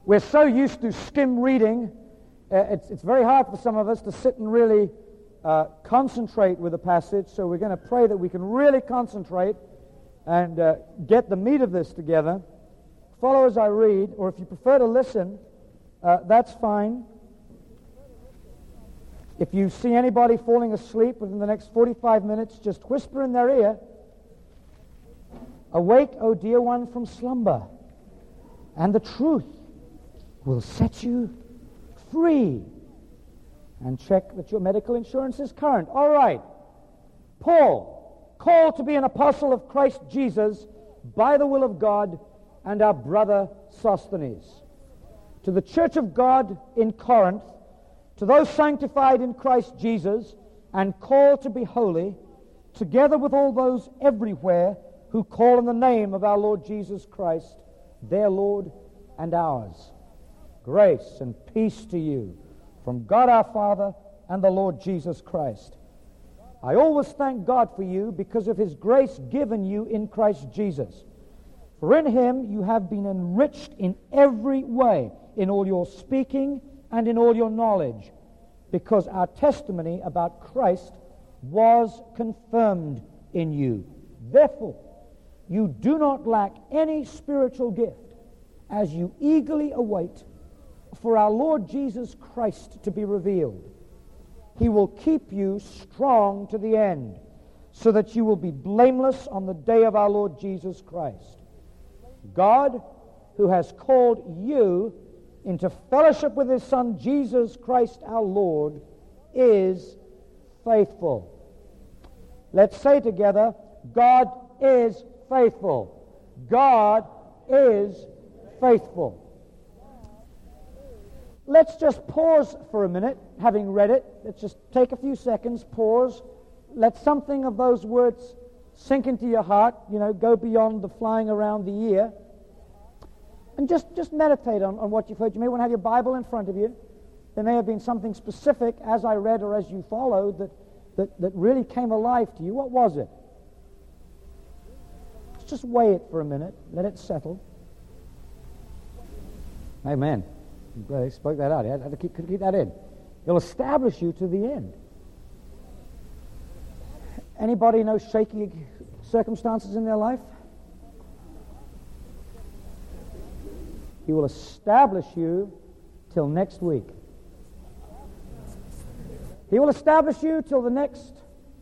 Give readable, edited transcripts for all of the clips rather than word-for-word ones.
We're so used to skim reading, it's very hard for some of us to sit and really concentrate with a passage, so we're going to pray that we can really concentrate and get the meat of this together. Follow as I read, or if you prefer to listen, that's fine. If you see anybody falling asleep within the next 45 minutes, just whisper in their ear, "Awake, O dear one, from slumber, and the truth will set you free." And check that your medical insurance is current. All right. Paul, called to be an apostle of Christ Jesus by the will of God, and our brother Sosthenes. To the church of God in Corinth, to those sanctified in Christ Jesus and called to be holy, together with all those everywhere who call on the name of our Lord Jesus Christ, their Lord and ours. Grace and peace to you from God our Father and the Lord Jesus Christ. I always thank God for you because of his grace given you in Christ Jesus. For in him you have been enriched in every way, in all your speaking and in all your knowledge, because our testimony about Christ was confirmed in you. Therefore, you do not lack any spiritual gift, as you eagerly await for our Lord Jesus Christ to be revealed. He will keep you strong to the end, so that you will be blameless on the day of our Lord Jesus Christ. God, who has called you into fellowship with his Son, Jesus Christ our Lord, is faithful. Let's say together, God is faithful. God is faithful. Let's just pause for a minute, having read it. Let's just take a few seconds, pause. Let something of those words sink into your heart, go beyond the flying around the ear. And just meditate on what you've heard. You may want to have your Bible in front of you. There may have been something specific as I read or as you followed that really came alive to you. What was it? Let's just weigh it for a minute. Let it settle. Amen. I'm glad I spoke that out. I had to keep that in. It'll establish you to the end. Anybody know shaky circumstances in their life? He will establish you till next week. He will establish you till the next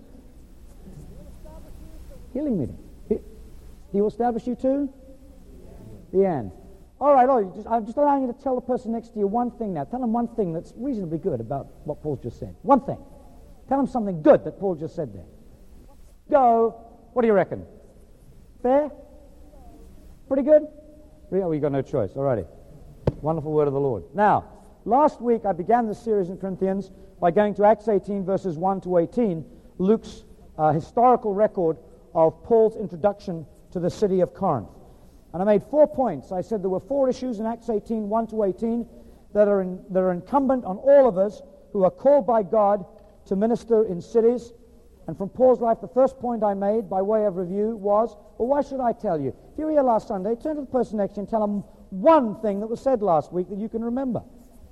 healing meeting. He will establish you to the end. All right, I'm just allowing you to tell the person next to you one thing now. Tell them one thing that's reasonably good about what Paul just said. One thing. Tell them something good that Paul just said there. Go. What do you reckon? Fair? Pretty good? Oh, you got no choice. All righty. Wonderful word of the Lord. Now, last week I began this series in Corinthians by going to Acts 18, verses 1 to 18, Luke's historical record of Paul's introduction to the city of Corinth. And I made 4 points. I said there were 4 issues in Acts 18, 1 to 18, that are incumbent on all of us who are called by God to minister in cities. And from Paul's life, the first point I made by way of review was, well, why should I tell you? If you were here last Sunday, turn to the person next to you and tell them one thing that was said last week that you can remember.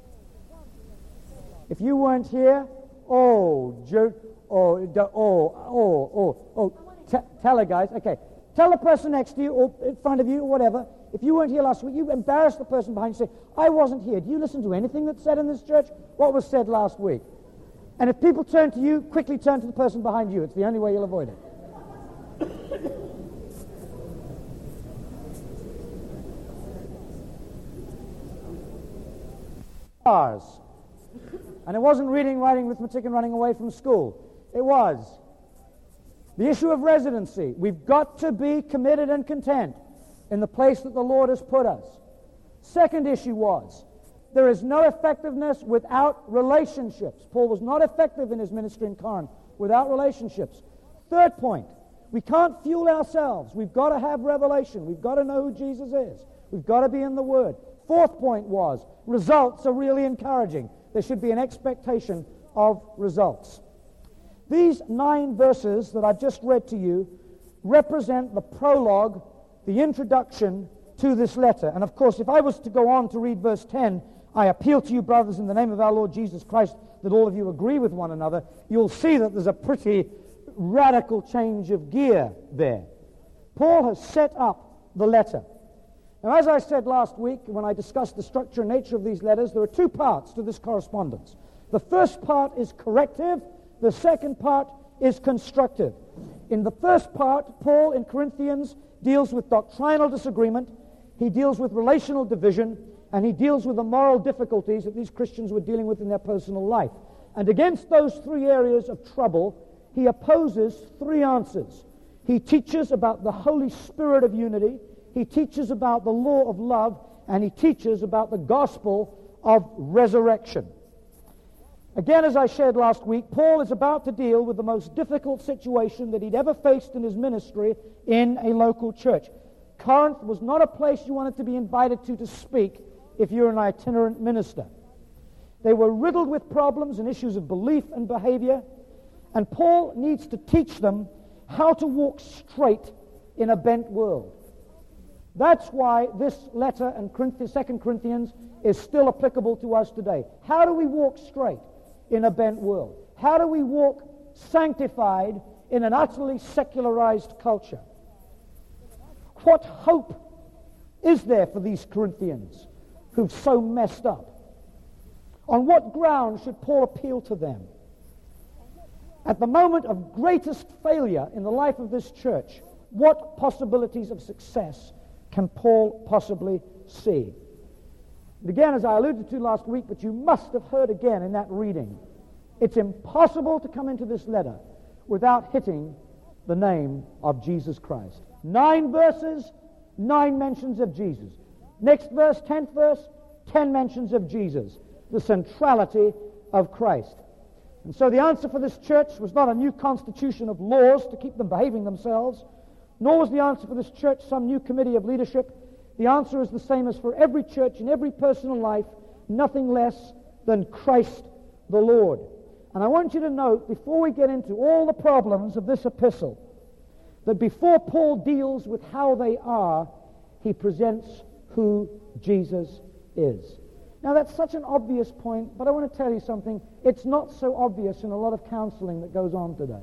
If you weren't here, tell her, guys. Okay, tell the person next to you or in front of you or whatever. If you weren't here last week, you embarrass the person behind you. Say, I wasn't here. Do you listen to anything that's said in this church? What was said last week? And if people turn to you, quickly turn to the person behind you. It's the only way you'll avoid it. And it wasn't reading, writing, arithmetic, and running away from school. It was the issue of residency. We've got to be committed and content in the place that the Lord has put us. Second issue was, there is no effectiveness without relationships. Paul was not effective in his ministry in Corinth without relationships. Third point, we can't fuel ourselves. We've got to have revelation. We've got to know who Jesus is. We've got to be in the Word. Fourth point was, results are really encouraging. There should be an expectation of results. These 9 verses that I've just read to you represent the prologue, the introduction to this letter. And of course, if I was to go on to read verse 10, I appeal to you, brothers, in the name of our Lord Jesus Christ, that all of you agree with one another, you'll see that there's a pretty radical change of gear there. Paul has set up the letter. Now, as I said last week when I discussed the structure and nature of these letters, there are two parts to this correspondence. The first part is corrective. The second part is constructive. In the first part, Paul in Corinthians deals with doctrinal disagreement, he deals with relational division, and he deals with the moral difficulties that these Christians were dealing with in their personal life. And against those three areas of trouble, he opposes three answers. He teaches about the Holy Spirit of unity, he teaches about the law of love, and he teaches about the gospel of resurrection. Again, as I shared last week, Paul is about to deal with the most difficult situation that he'd ever faced in his ministry in a local church. Corinth was not a place you wanted to be invited to speak if you're an itinerant minister. They were riddled with problems and issues of belief and behavior, and Paul needs to teach them how to walk straight in a bent world. That's why this letter in 2 Corinthians is still applicable to us today. How do we walk straight in a bent world? How do we walk sanctified in an utterly secularized culture? What hope is there for these Corinthians who've so messed up? On what ground should Paul appeal to them? At the moment of greatest failure in the life of this church, what possibilities of success can Paul possibly see? And again, as I alluded to last week, but you must have heard again in that reading, it's impossible to come into this letter without hitting the name of Jesus Christ. 9 verses, 9 mentions of Jesus. Next verse, 10th verse, 10 mentions of Jesus, the centrality of Christ. And so the answer for this church was not a new constitution of laws to keep them behaving themselves, nor was the answer for this church some new committee of leadership. The answer is the same as for every church in every personal life, nothing less than Christ the Lord. And I want you to note, before we get into all the problems of this epistle, that before Paul deals with how they are, he presents who Jesus is. Now, that's such an obvious point, but I want to tell you something. It's not so obvious in a lot of counseling that goes on today.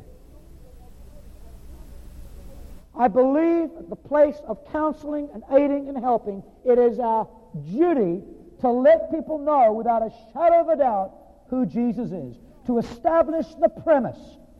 I believe at the place of counseling and aiding and helping, it is our duty to let people know without a shadow of a doubt who Jesus is, to establish the premise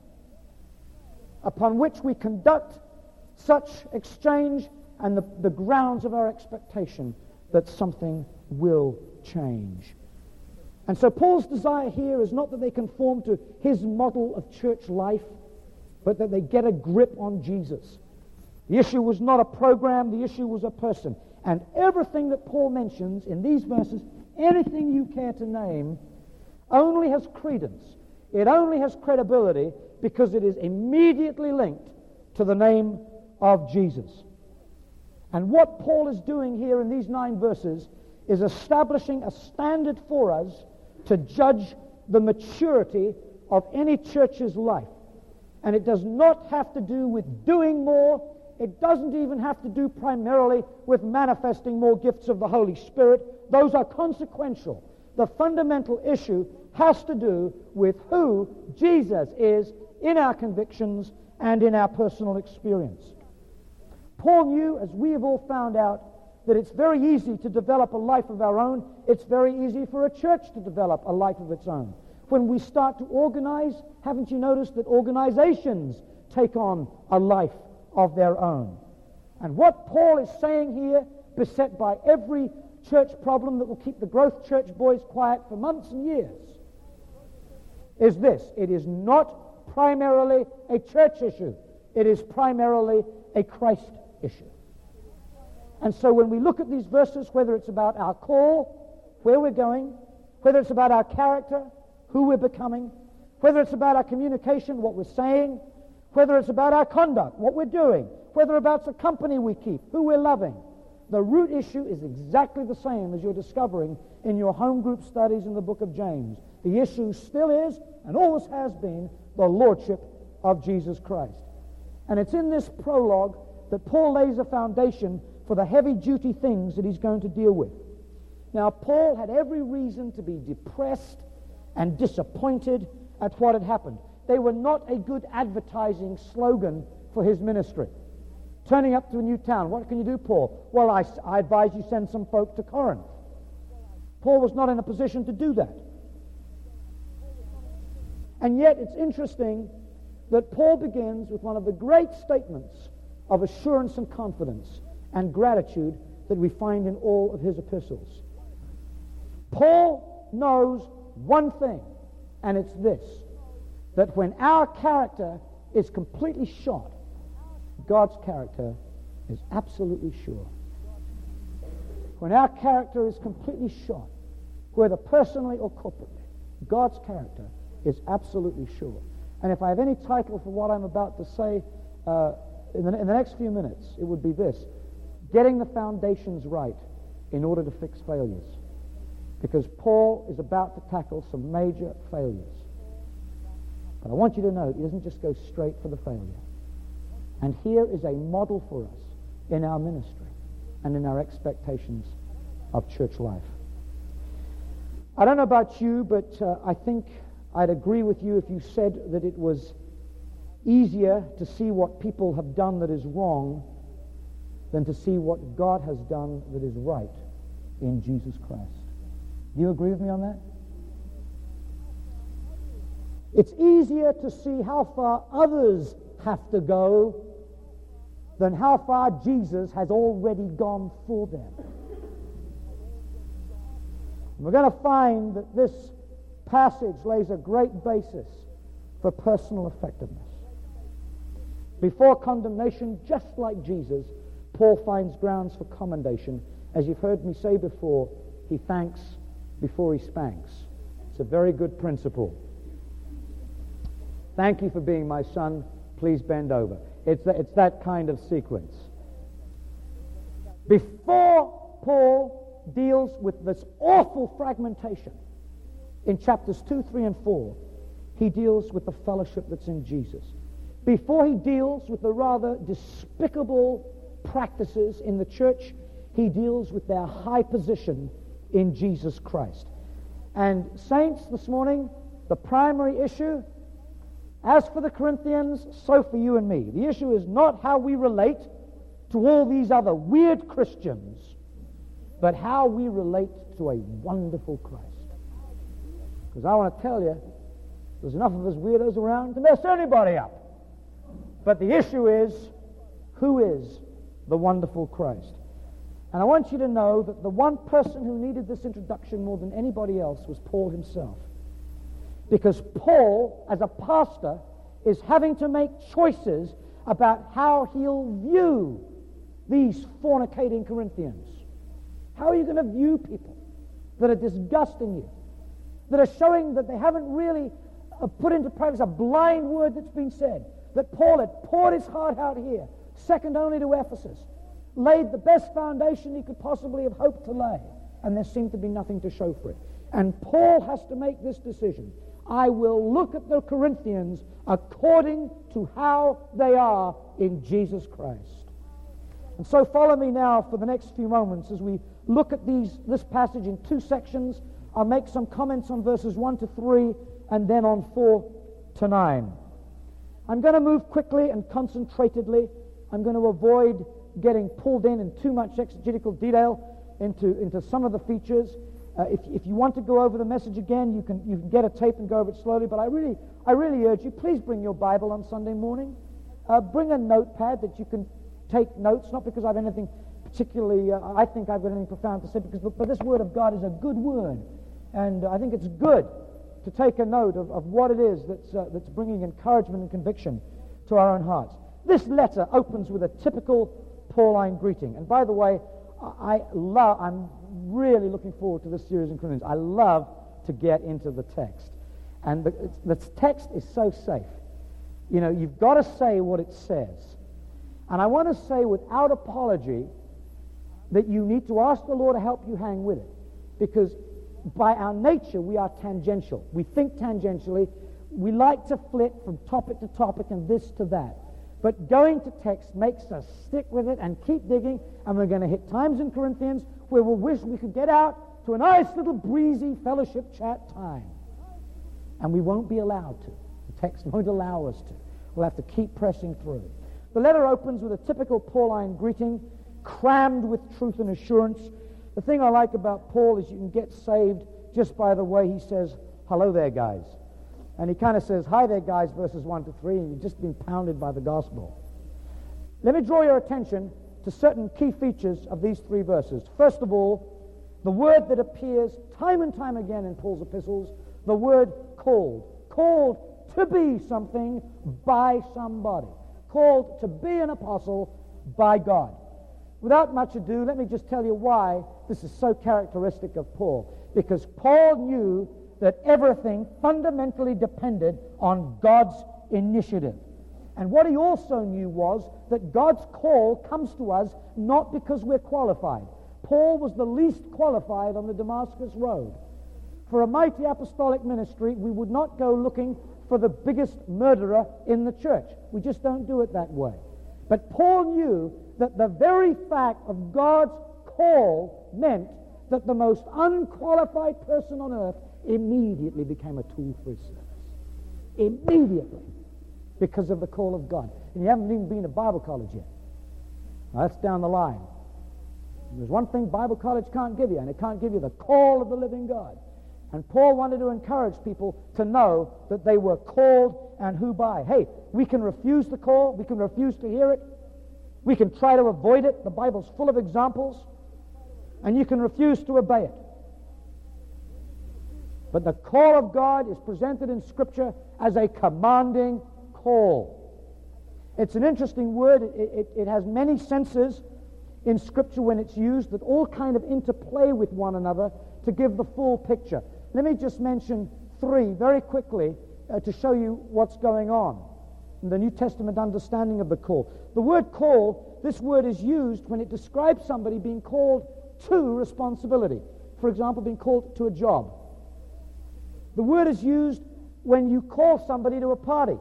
upon which we conduct such exchange and the grounds of our expectation that something will change. And so Paul's desire here is not that they conform to his model of church life, but that they get a grip on Jesus. The issue was not a program, the issue was a person. And everything that Paul mentions in these verses, anything you care to name, only has credence. It only has credibility because it is immediately linked to the name of Jesus. And what Paul is doing here in these 9 verses is establishing a standard for us to judge the maturity of any church's life. And it does not have to do with doing more. It doesn't even have to do primarily with manifesting more gifts of the Holy Spirit. Those are consequential. The fundamental issue has to do with who Jesus is in our convictions and in our personal experience. Paul knew, as we have all found out, that it's very easy to develop a life of our own. It's very easy for a church to develop a life of its own. When we start to organize, haven't you noticed that organizations take on a life of their own? And what Paul is saying here, beset by every church problem that will keep the Growth Church boys quiet for months and years, is this: it is not primarily a church issue. It is primarily a Christ issue. And so when we look at these verses, whether it's about our call, where we're going, whether it's about our character, who we're becoming, whether it's about our communication, what we're saying, whether it's about our conduct, what we're doing, whether about the company we keep, who we're loving, the root issue is exactly the same as you're discovering in your home group studies in the book of James. The issue still is, and always has been, the lordship of Jesus Christ. And it's in this prologue that Paul lays a foundation for the heavy-duty things that he's going to deal with. Now, Paul had every reason to be depressed and disappointed at what had happened. They were not a good advertising slogan for his ministry. Turning up to a new town, what can you do, Paul? Well, I advise you send some folk to Corinth. Paul was not in a position to do that. And yet it's interesting that Paul begins with one of the great statements of assurance and confidence and gratitude that we find in all of his epistles. Paul knows one thing, and it's this, that when our character is completely shot, God's character is absolutely sure. When our character is completely shot, whether personally or corporately, God's character is absolutely sure. And if I have any title for what I'm about to say in the next few minutes, it would be this: getting the foundations right in order to fix failures. Because Paul is about to tackle some major failures. But I want you to know he doesn't just go straight for the failure. And here is a model for us in our ministry and in our expectations of church life. I don't know about you, but I think I'd agree with you if you said that it was easier to see what people have done that is wrong than to see what God has done that is right in Jesus Christ. Do you agree with me on that? It's easier to see how far others have to go than how far Jesus has already gone for them. We're going to find that this passage lays a great basis for personal effectiveness. Before condemnation, just like Jesus, Paul finds grounds for commendation. As you've heard me say before, he thanks before he spanks. It's a very good principle. Thank you for being my son. Please bend over. It's that kind of sequence. Before Paul deals with this awful fragmentation in chapters 2, 3, and 4, he deals with the fellowship that's in Jesus. Before he deals with the rather despicable practices in the church, he deals with their high position in Jesus Christ. And saints, this morning, the primary issue, as for the Corinthians, so for you and me. The issue is not how we relate to all these other weird Christians, but how we relate to a wonderful Christ. Because I want to tell you, there's enough of us weirdos around to mess anybody up. But the issue is, who is the wonderful Christ? And I want you to know that the one person who needed this introduction more than anybody else was Paul himself. Because Paul, as a pastor, is having to make choices about how he'll view these fornicating Corinthians. How are you going to view people that are disgusting you, that are showing that they haven't really put into practice a blind word that's been said, that Paul had poured his heart out here, second only to Ephesus, laid the best foundation he could possibly have hoped to lay, and there seemed to be nothing to show for it. And Paul has to make this decision. I will look at the Corinthians according to how they are in Jesus Christ. And so follow me now for the next few moments as we look at this passage in two sections. I'll make some comments on verses 1 to 3 and then on 4 to 9. I'm going to move quickly and concentratedly. I'm going to avoid getting pulled in too much exegetical detail into some of the features. If you want to go over the message again, you can get a tape and go over it slowly. But I really urge you, please bring your Bible on Sunday morning. Bring a notepad that you can take notes. Not because I have anything particularly, I think I've got anything profound to say, but this Word of God is a good word, and I think it's good to take a note of what it is that's bringing encouragement and conviction to our own hearts. This letter opens with a typical Pauline greeting, and by the way, I'm really looking forward to this series in Corinthians. I love to get into the text. And the text is so safe. You know, you've got to say what it says. And I want to say without apology that you need to ask the Lord to help you hang with it. Because by our nature, we are tangential. We think tangentially. We like to flit from topic to topic and this to that. But going to text makes us stick with it and keep digging, and we're going to hit times in Corinthians where we'll wish we could get out to a nice little breezy fellowship chat time. And we won't be allowed to. The text won't allow us to. We'll have to keep pressing through. The letter opens with a typical Pauline greeting, crammed with truth and assurance. The thing I like about Paul is you can get saved just by the way he says, hello there, guys. And he kind of says, hi there, guys, verses 1 to 3, and you've just been pounded by the gospel. Let me draw your attention to certain key features of these 3 verses. First of all, the word that appears time and time again in Paul's epistles, the word called. Called to be something by somebody. Called to be an apostle by God. Without much ado, let me just tell you why this is so characteristic of Paul. Because Paul knew that everything fundamentally depended on God's initiative. And what he also knew was that God's call comes to us not because we're qualified. Paul was the least qualified on the Damascus Road. For a mighty apostolic ministry, we would not go looking for the biggest murderer in the church. We just don't do it that way. But Paul knew that the very fact of God's call meant that the most unqualified person on earth immediately became a tool for his service. Immediately. Because of the call of God. And you haven't even been to Bible college yet. Now, that's down the line. There's one thing Bible college can't give you, and it can't give you the call of the living God. And Paul wanted to encourage people to know that they were called and who by. Hey, we can refuse the call. We can refuse to hear it. We can try to avoid it. The Bible's full of examples. And you can refuse to obey it. But the call of God is presented in Scripture as a commanding call. It's an interesting word. It has many senses in Scripture when it's used that all kind of interplay with one another to give the full picture. Let me just mention 3 very quickly to show you what's going on in the New Testament understanding of the call. The word call, this word is used when it describes somebody being called to responsibility. For example, being called to a job. The word is used when you call somebody to a party.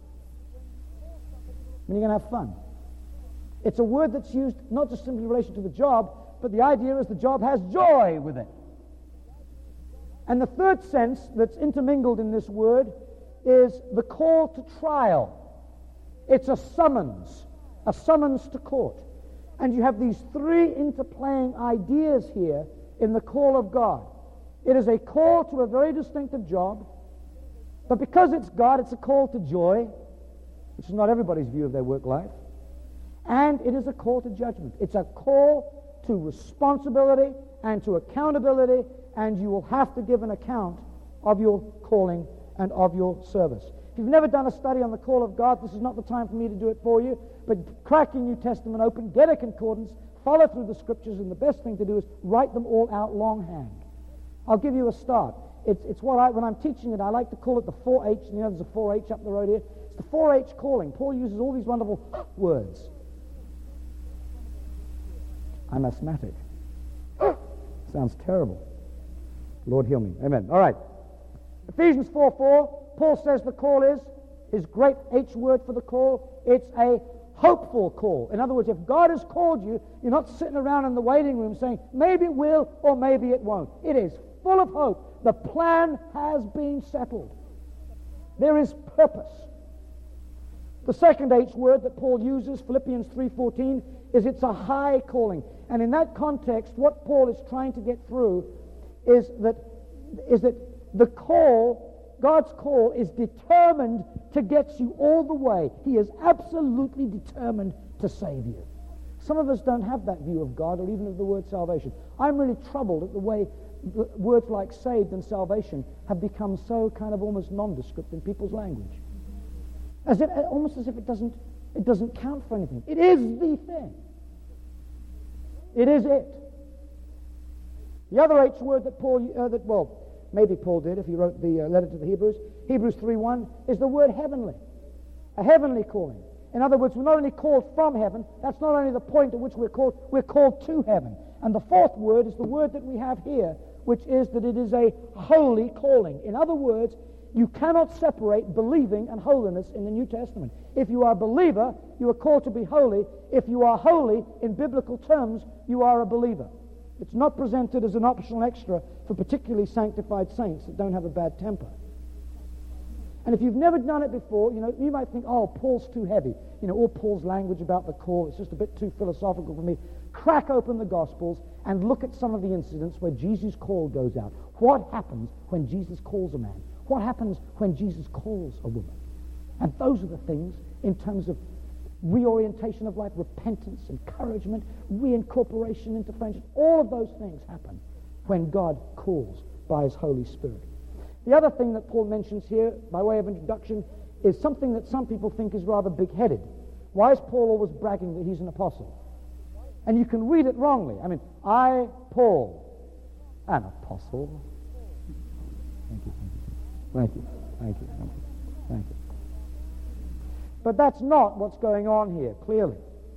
When you're going to have fun. It's a word that's used not just simply in relation to the job, but the idea is the job has joy with it. And the third sense that's intermingled in this word is the call to trial. It's a summons to court. And you have these 3 interplaying ideas here in the call of God. It is a call to a very distinctive job, but because it's God, it's a call to joy, which is not everybody's view of their work life. And it is a call to judgment. It's a call to responsibility and to accountability, and you will have to give an account of your calling and of your service. If you've never done a study on the call of God, this is not the time for me to do it for you, but crack your New Testament open, get a concordance, follow through the Scriptures, and the best thing to do is write them all out longhand. I'll give you a start. It's what when I'm teaching it, I like to call it the 4H. You know, there's a 4H up the road here. It's the 4H calling. Paul uses all these wonderful words. I'm asthmatic. Sounds terrible. Lord heal me. Amen. All right. Ephesians 4:4. Paul says the call is, his great H word for the call, it's a hopeful call. In other words, if God has called you, you're not sitting around in the waiting room saying, maybe it will or maybe it won't. It is full of hope. The plan has been settled. There is purpose. The second H word that Paul uses, Philippians 3:14, is it's a high calling. And in that context, what Paul is trying to get through is that the call, God's call, is determined to get you all the way. He is absolutely determined to save you. Some of us don't have that view of God or even of the word salvation. I'm really troubled at the way words like saved and salvation have become so kind of almost nondescript in people's language. Almost as if it doesn't count for anything. It is the thing. It is it. The other H word that maybe Paul did if he wrote the letter to the Hebrews, Hebrews 3:1, is the word heavenly. A heavenly calling. In other words, we're not only called from heaven, that's not only the point at which we're called to heaven. And the fourth word is the word that we have here, which is that it is a holy calling. In other words, You cannot separate believing and holiness in the New Testament. If you are a believer, you are called to be holy. If you are holy, in biblical terms, you are a believer. It's not presented as an optional extra for particularly sanctified saints that don't have a bad temper. And if you've never done it before, you might think, oh, Paul's too heavy. All Paul's language about the call, it's just a bit too philosophical for me. Crack open the Gospels and look at some of the incidents where Jesus' call goes out. What happens when Jesus calls a man? What happens when Jesus calls a woman? And those are the things in terms of reorientation of life, repentance, encouragement, reincorporation into friendship. All of those things happen when God calls by his Holy Spirit. The other thing that Paul mentions here, by way of introduction, is something that some people think is rather big-headed. Why is Paul always bragging that he's an apostle? And you can read it wrongly. I, Paul, an apostle. Thank you. But that's not what's going on here, clearly.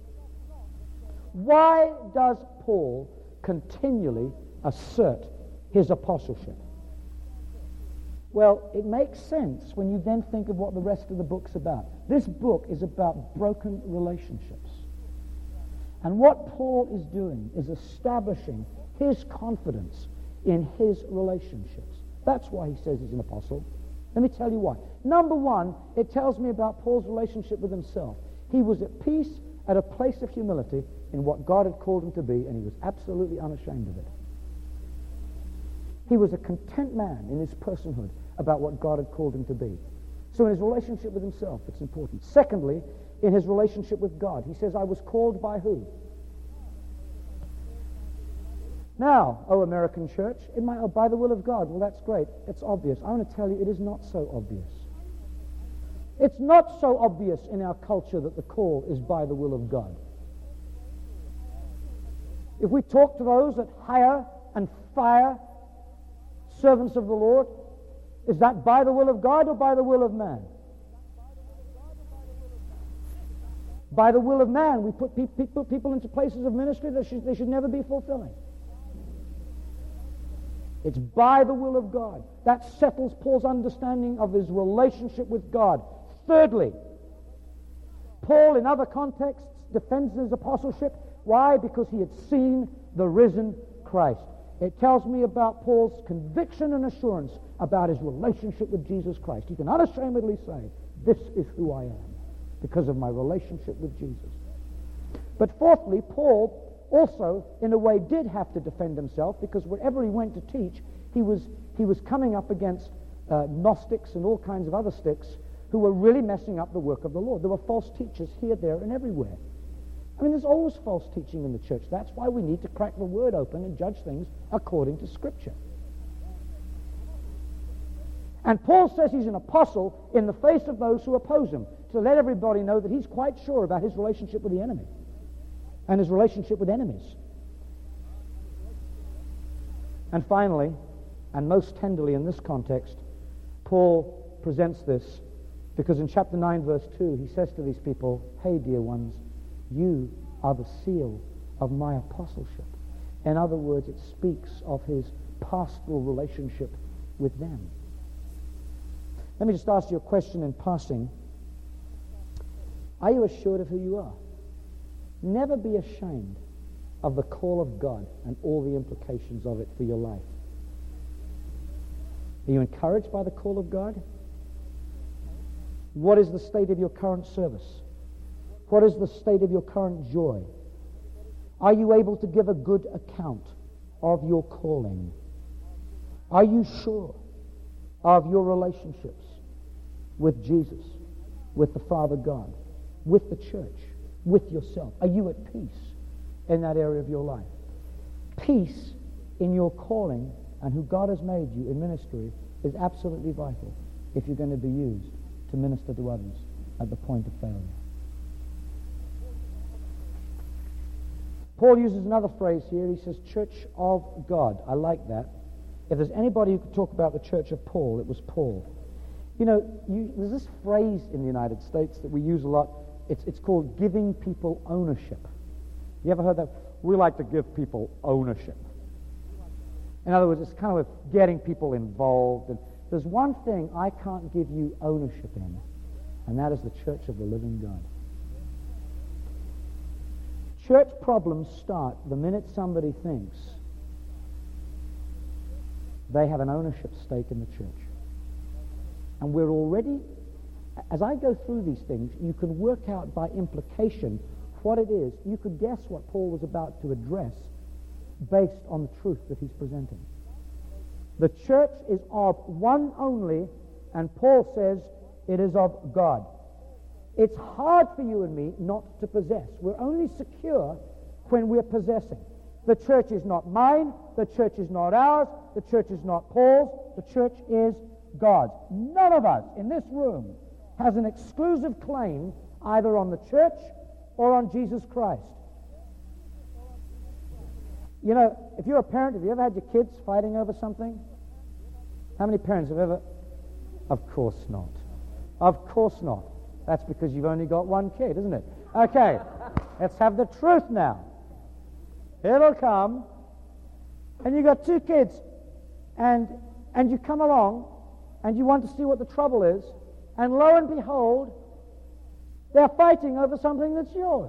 Why does Paul continually assert his apostleship? Well, it makes sense when you then think of what the rest of the book's about. This book is about broken relationships. And what Paul is doing is establishing his confidence in his relationships. That's why he says he's an apostle. Let me tell you why. Number one, it tells me about Paul's relationship with himself. He was at peace at a place of humility in what God had called him to be, and he was absolutely unashamed of it. He was a content man in his personhood about what God had called him to be. So in his relationship with himself, it's important. Secondly, in his relationship with God, he says, I was called by who? Now, American church, by the will of God. Well, that's great. It's obvious. I want to tell you, it is not so obvious. It's not so obvious in our culture that the call is by the will of God. If we talk to those that hire and fire servants of the Lord, is that by the will of God or by the will of man? By the will of man. We put people into places of ministry that they should never be fulfilling. It's by the will of God. That settles Paul's understanding of his relationship with God. Thirdly, Paul, in other contexts, defends his apostleship. Why? Because he had seen the risen Christ. It tells me about Paul's conviction and assurance about his relationship with Jesus Christ. He can unashamedly say, this is who I am, because of my relationship with Jesus. But fourthly, Paul also, in a way, did have to defend himself, because wherever he went to teach, he was coming up against Gnostics and all kinds of other sticks who were really messing up the work of the Lord. There were false teachers here, there, and everywhere. There's always false teaching in the church. That's why we need to crack the Word open and judge things according to Scripture. And Paul says he's an apostle in the face of those who oppose him, to let everybody know that he's quite sure about his relationship with the enemy and his relationship with enemies. And finally, and most tenderly in this context, Paul presents this because in chapter 9, verse 2, he says to these people, hey, dear ones, you are the seal of my apostleship. In other words, it speaks of his pastoral relationship with them. Let me just ask you a question in passing. Are you assured of who you are? Never be ashamed of the call of God and all the implications of it for your life. Are you encouraged by the call of God? What is the state of your current service? What is the state of your current joy? Are you able to give a good account of your calling? Are you sure of your relationships with Jesus, with the Father God, with the church, with yourself? Are you at peace in that area of your life? Peace in your calling and who God has made you in ministry is absolutely vital if you're going to be used to minister to others at the point of failure. Paul uses another phrase here. He says, church of God. I like that. If there's anybody who could talk about the church of Paul, it was Paul. There's this phrase in the United States that we use a lot. It's called giving people ownership. You ever heard that? We like to give people ownership. In other words, it's kind of getting people involved. And There's one thing I can't give you ownership in, and that is the church of the living God. Church problems start the minute somebody thinks they have an ownership stake in the church. And we're already, as I go through these things, you can work out by implication what it is. You could guess what Paul was about to address based on the truth that he's presenting. The church is of one only, and Paul says it is of God. It's hard for you and me not to possess. We're only secure when we're possessing. The church is not mine. The church is not ours. The church is not Paul's. The church is God's. None of us in this room has an exclusive claim either on the church or on Jesus Christ. You know, if you're a parent, have you ever had your kids fighting over something? How many parents have ever? Of course not. Of course not. That's because you've only got one kid, isn't it? Okay, let's have the truth now. It'll come, and you've got two kids, and you come along, and you want to see what the trouble is, and lo and behold, they're fighting over something that's yours.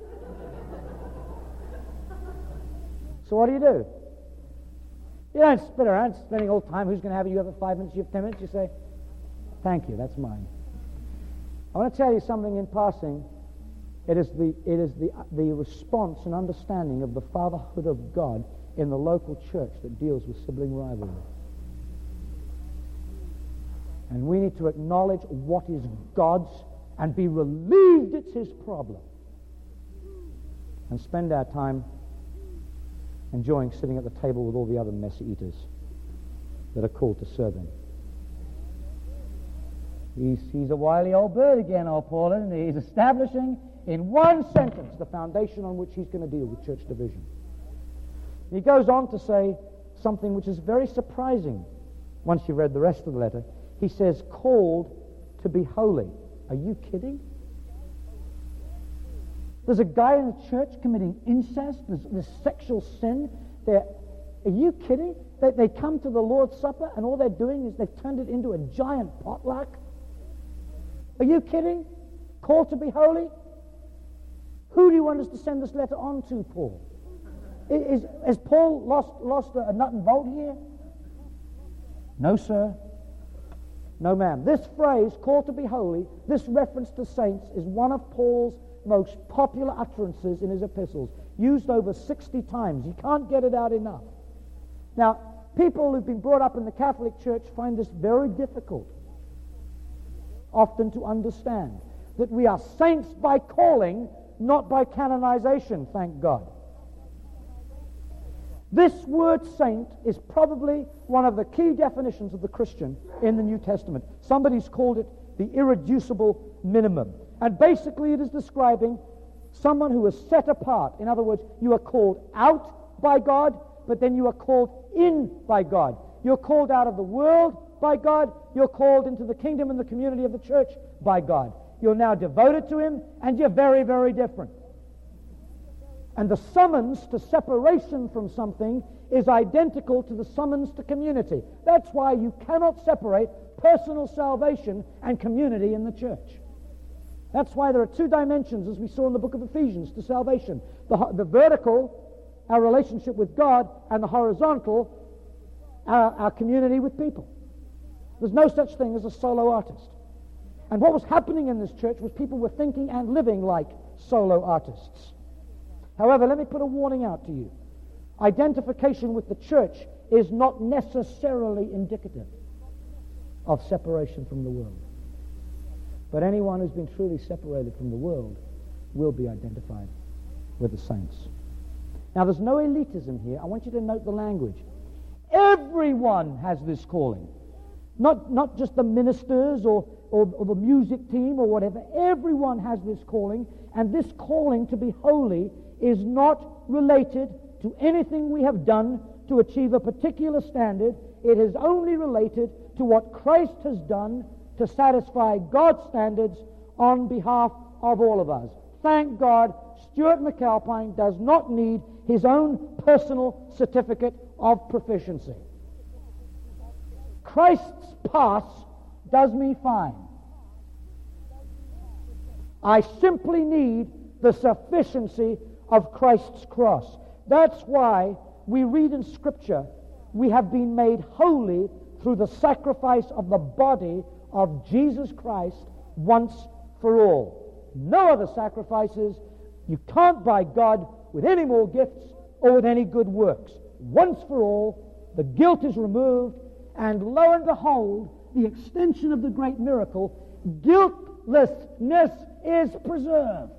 So what do? You don't spit around spending all the time, who's going to have it? You have 5 minutes, you have 10 minutes, you say, thank you, that's mine. I want to tell you something in passing. It is the response and understanding of the fatherhood of God in the local church that deals with sibling rivalry. And we need to acknowledge what is God's and be relieved it's his problem. And spend our time enjoying sitting at the table with all the other mess eaters that are called to serve him. He's a wily old bird again, old Paul, isn't he? He's establishing in one sentence the foundation on which he's going to deal with church division. He goes on to say something which is very surprising once you've read the rest of the letter. He says, called to be holy. Are you kidding? There's a guy in the church committing incest. There's sexual sin. Are you kidding? They come to the Lord's Supper and all they're doing is they've turned it into a giant potluck. Are you kidding? Called to be holy? Who do you want us to send this letter on to, Paul? Has Paul lost a nut and bolt here? No, sir. No, ma'am. This phrase, called to be holy, this reference to saints, is one of Paul's most popular utterances in his epistles, used over 60 times. You can't get it out enough. Now, people who've been brought up in the Catholic Church find this very difficult, often to understand, that we are saints by calling, not by canonization, thank God. This word saint is probably one of the key definitions of the Christian in the New Testament. Somebody's called it the irreducible minimum. And basically it is describing someone who is set apart. In other words, you are called out by God, but then you are called in by God. You're called out of the world by God. You're called into the kingdom and the community of the church by God. You're now devoted to him, and you're very, very different. And the summons to separation from something is identical to the summons to community. That's why you cannot separate personal salvation and community in the church. That's why there are two dimensions, as we saw in the book of Ephesians, to salvation. The vertical, our relationship with God, and the horizontal, our community with people. There's no such thing as a solo artist. And what was happening in this church was people were thinking and living like solo artists. However, let me put a warning out to you. Identification with the church is not necessarily indicative of separation from the world. But anyone who's been truly separated from the world will be identified with the saints. Now, there's no elitism here. I want you to note the language. Everyone has this calling. Not just the ministers or the music team or whatever. Everyone has this calling, and this calling to be holy is not related to anything we have done to achieve a particular standard. It is only related to what Christ has done to satisfy God's standards on behalf of all of us. Thank God, Stuart McAlpine does not need his own personal certificate of proficiency. Christ's pass does me fine. I simply need the sufficiency of Christ's cross. That's why we read in Scripture, we have been made holy through the sacrifice of the body of Jesus Christ once for all. No other sacrifices. You can't buy God with any more gifts or with any good works. Once for all, the guilt is removed, and lo and behold, the extension of the great miracle, guiltlessness is preserved.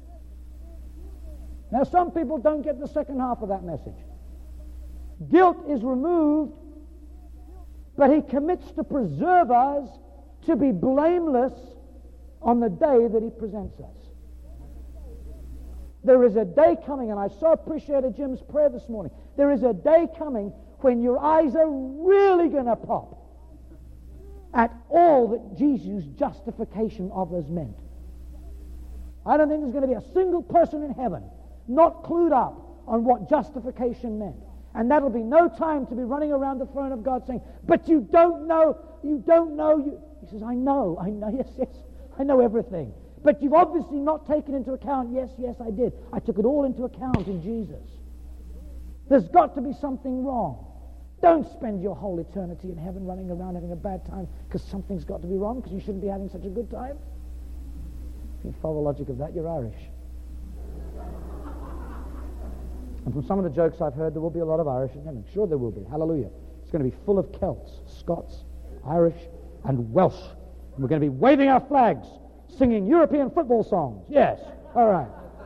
Now, some people don't get the second half of that message. Guilt is removed, but he commits to preserve us to be blameless on the day that he presents us. There is a day coming, and I so appreciated Jim's prayer this morning. There is a day coming when your eyes are really going to pop at all that Jesus' justification of us meant. I don't think there's going to be a single person in heaven not clued up on what justification meant. And that'll be no time to be running around the throne of God saying, but you don't know. He says, I know, yes, I know everything. But you've obviously not taken into account, yes, I did. I took it all into account in Jesus. There's got to be something wrong. Don't spend your whole eternity in heaven running around having a bad time because something's got to be wrong, because you shouldn't be having such a good time. If you follow the logic of that, you're Irish. And from some of the jokes I've heard, there will be a lot of Irish in heaven. Sure there will be. Hallelujah. It's going to be full of Celts, Scots, Irish, and Welsh. And we're going to be waving our flags, singing European football songs. Yes. All right.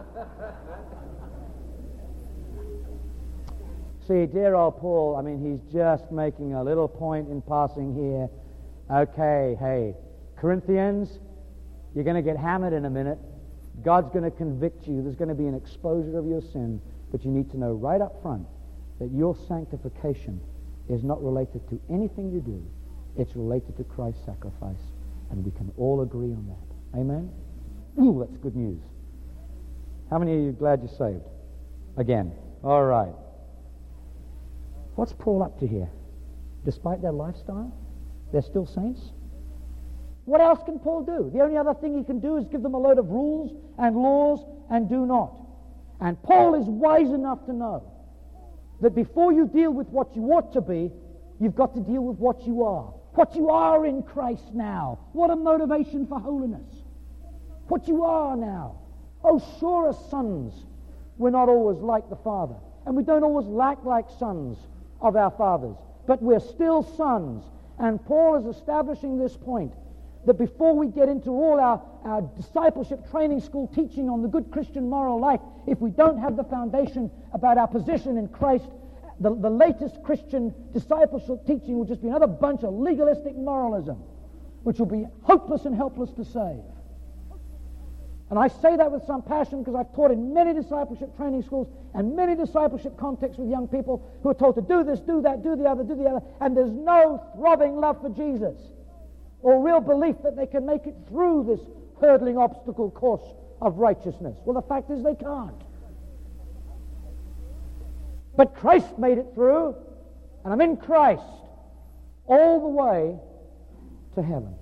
See, dear old Paul, I mean, he's just making a little point in passing here. Okay, hey, Corinthians, you're going to get hammered in a minute. God's going to convict you. There's going to be an exposure of your sin. But you need to know right up front that your sanctification is not related to anything you do. It's related to Christ's sacrifice. And we can all agree on that. Amen? Ooh, that's good news. How many of you are glad you're saved? Again. All right. What's Paul up to here? Despite their lifestyle, they're still saints? What else can Paul do? The only other thing he can do is give them a load of rules and laws and do not. And Paul is wise enough to know that before you deal with what you ought to be, you've got to deal with what you are. What you are in Christ now. What a motivation for holiness. What you are now. Oh, sure, as sons, we're not always like the Father. And we don't always act like sons of our fathers. But we're still sons. And Paul is establishing this point, that before we get into all our discipleship training school teaching on the good Christian moral life, if we don't have the foundation about our position in Christ, the latest Christian discipleship teaching will just be another bunch of legalistic moralism, which will be hopeless and helpless to save. And I say that with some passion because I've taught in many discipleship training schools and many discipleship contexts with young people who are told to do this, do that, do the other, and there's no throbbing love for Jesus or real belief that they can make it through this hurdling obstacle course of righteousness. Well, the fact is they can't. But Christ made it through, and I'm in Christ all the way to heaven.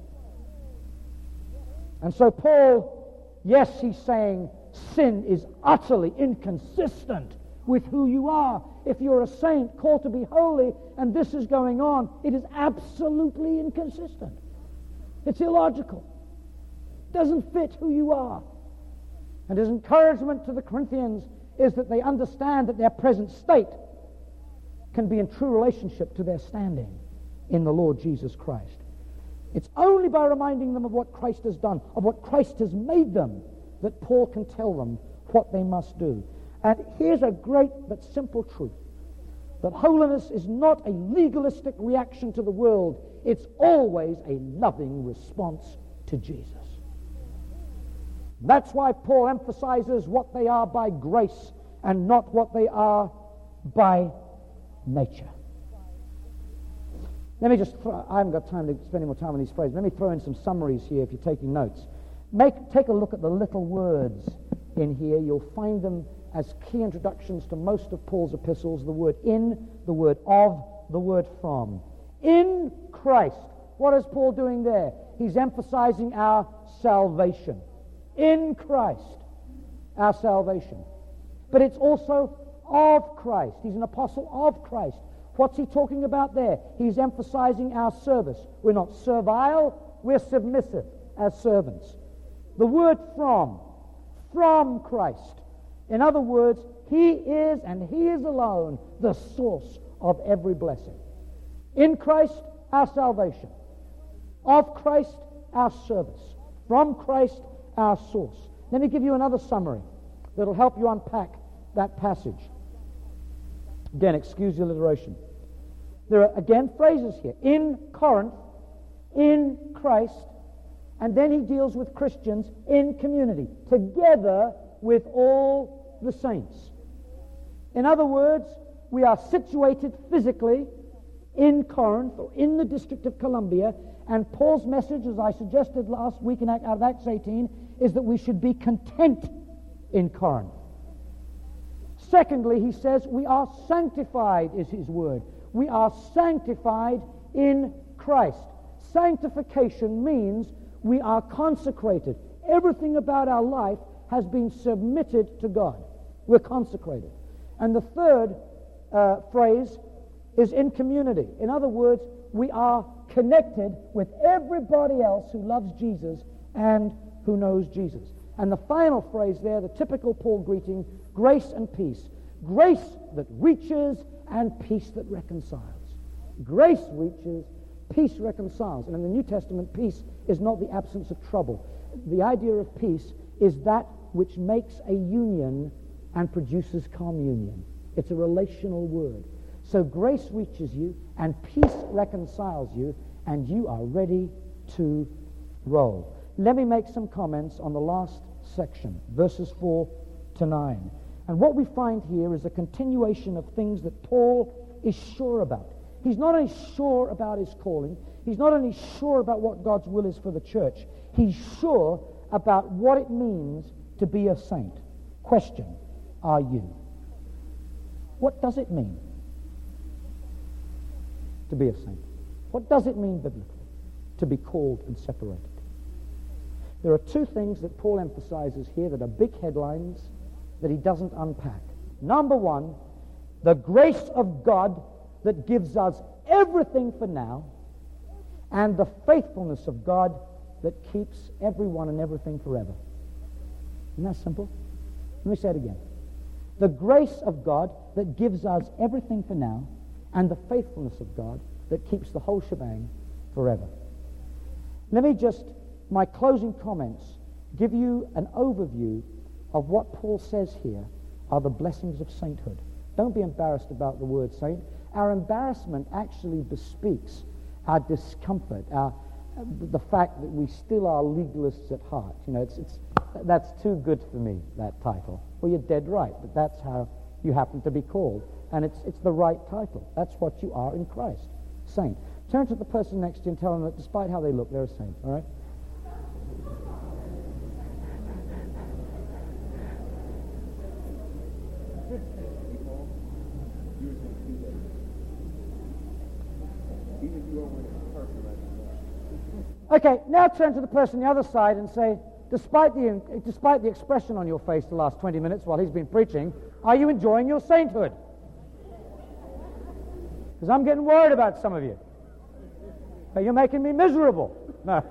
And so Paul, yes, he's saying sin is utterly inconsistent with who you are. If you're a saint called to be holy and this is going on, it is absolutely inconsistent. It's illogical. It doesn't fit who you are. And his encouragement to the Corinthians is that they understand that their present state can be in true relationship to their standing in the Lord Jesus Christ. It's only by reminding them of what Christ has done, of what Christ has made them, that Paul can tell them what they must do. And here's a great but simple truth, that holiness is not a legalistic reaction to the world. It's always a loving response to Jesus. That's why Paul emphasizes what they are by grace and not what they are by nature. Let me just I haven't got time to spend any more time on these phrases. Let me throw in some summaries here if you're taking notes. Take a look at the little words in here. You'll find them as key introductions to most of Paul's epistles. The word in, the word of, the word from. In Christ. What is Paul doing there? He's emphasizing our salvation. In Christ, our salvation. But it's also of Christ. He's an apostle of Christ. What's he talking about there? He's emphasizing our service. We're not servile, we're submissive as servants. The word from Christ. In other words, he is and he is alone the source of every blessing. In Christ, our salvation. Of Christ, our service. From Christ, our source. Let me give you another summary that'll help you unpack that passage. Again, excuse the alliteration. There are, again, phrases here. In Corinth, in Christ, and then he deals with Christians in community, together with all the saints. In other words, we are situated physically in Corinth, or in the District of Columbia, and Paul's message, as I suggested last week out of Acts 18, is that we should be content in Corinth. Secondly, he says we are sanctified, is his word. We are sanctified in Christ. Sanctification means we are consecrated. Everything about our life has been submitted to God. We're consecrated. And the third phrase is in community. In other words, we are connected with everybody else who loves Jesus and who knows Jesus. And the final phrase there, the typical Paul greeting, grace and peace. Grace that reaches and peace that reconciles. Grace reaches, peace reconciles. And in the New Testament, peace is not the absence of trouble. The idea of peace is that which makes a union and produces communion. It's a relational word. So grace reaches you and peace reconciles you, and you are ready to roll. Let me make some comments on the last section, verses 4 to 9. And what we find here is a continuation of things that Paul is sure about. He's not only sure about his calling, he's not only sure about what God's will is for the church, he's sure about what it means to be a saint. Question, are you? What does it mean to be a saint? What does it mean biblically to be called and separated? There are two things that Paul emphasizes here that are big headlines that he doesn't unpack. Number one, the grace of God that gives us everything for now, and the faithfulness of God that keeps everyone and everything forever. Isn't that simple? Let me say it again. The grace of God that gives us everything for now, and the faithfulness of God that keeps the whole shebang forever. Let me just, my closing comments, give you an overview of what Paul says here are the blessings of sainthood. Don't be embarrassed about the word saint. Our embarrassment actually bespeaks our discomfort, the fact that we still are legalists at heart. You know, that's too good for me, that title. Well, you're dead right, but that's how you happen to be called. And it's the right title. That's what you are in Christ. Saint. Turn to the person next to you and tell them that despite how they look, they're a saint. All right? Okay, now turn to the person on the other side and say, despite the expression on your face the last 20 minutes while he's been preaching, are you enjoying your sainthood? Because I'm getting worried about some of you. But you're making me miserable. No.